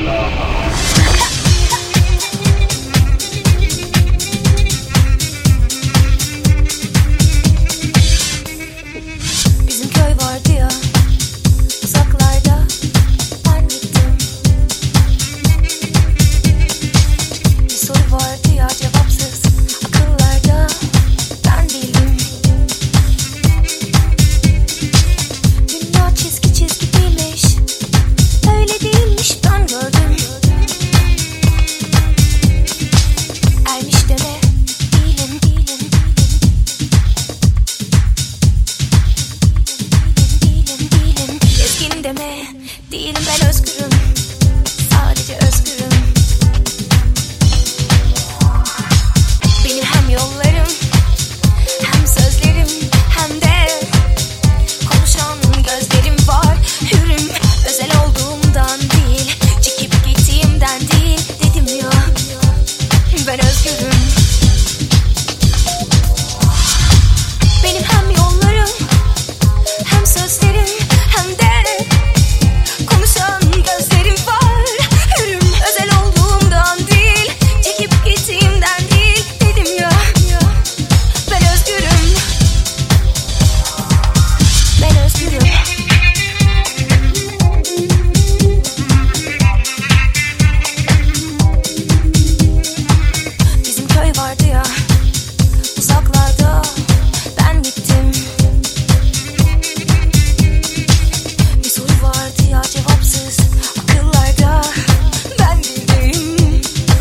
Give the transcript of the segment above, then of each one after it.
Bizim köy vardı ya, uzaklarda ben gittim. Bir soru vardı ya, cevapsız akıllarda ben bildim. Dünya çizgi çizgi değilmiş, öyle değilmiş ben gördüm. Ermiş deme, değilim değilim. Gezgin deme, değilim ben özgürüm. Sadece özgürüm. Benim hem yollarım, hem sözlerim, hem de konuşan gözlerim var. Hürüm, özel olduğumdan değil, çekip gittiğimden değil, dedim ya, ben özgürüm. Benim hem yollarım, hem sözlerim, hem de konuşan gözlerim var. Hürüm, özel olduğumdan değil, çekip gittiğimden değil, dedim ya, ben özgürüm. Ben özgürüm. Bizim köy vardı ya, uzaklarda ben gittim. Bir soru vardı ya, cevapsız akıllarda ben bildim.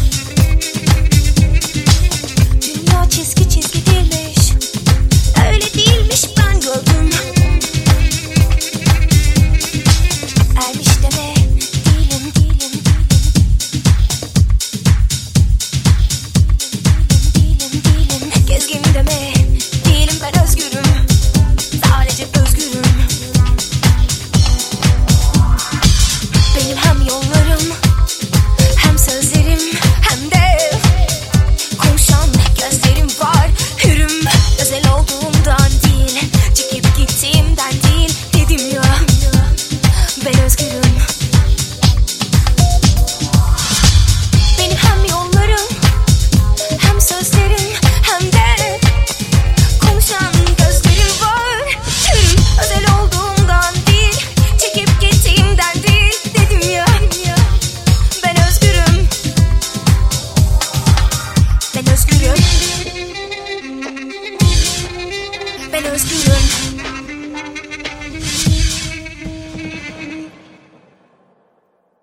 Dünya çizgi çizgi değilmiş, öyle değilmiş ben gördüm. Ermiş deme, değilim değilim. Gezgin deme, değilim ben özgürüm. Sadece özgürüm. Benim hem yollarım, hem sözlerim, hem de konuşan gözlerim var. Hürüm, özel olduğumdan değil, çekip gittiğimden değil, dedim ya, ben özgürüm. Benim hem yollarım, hem sözlerim, hem de konuşan gözlerim var. Hürüm, özel olduğumdan değil, çekip gittiğimden değil, dedim ya, ben özgürüm. Ben özgürüm. Ben özgürüm.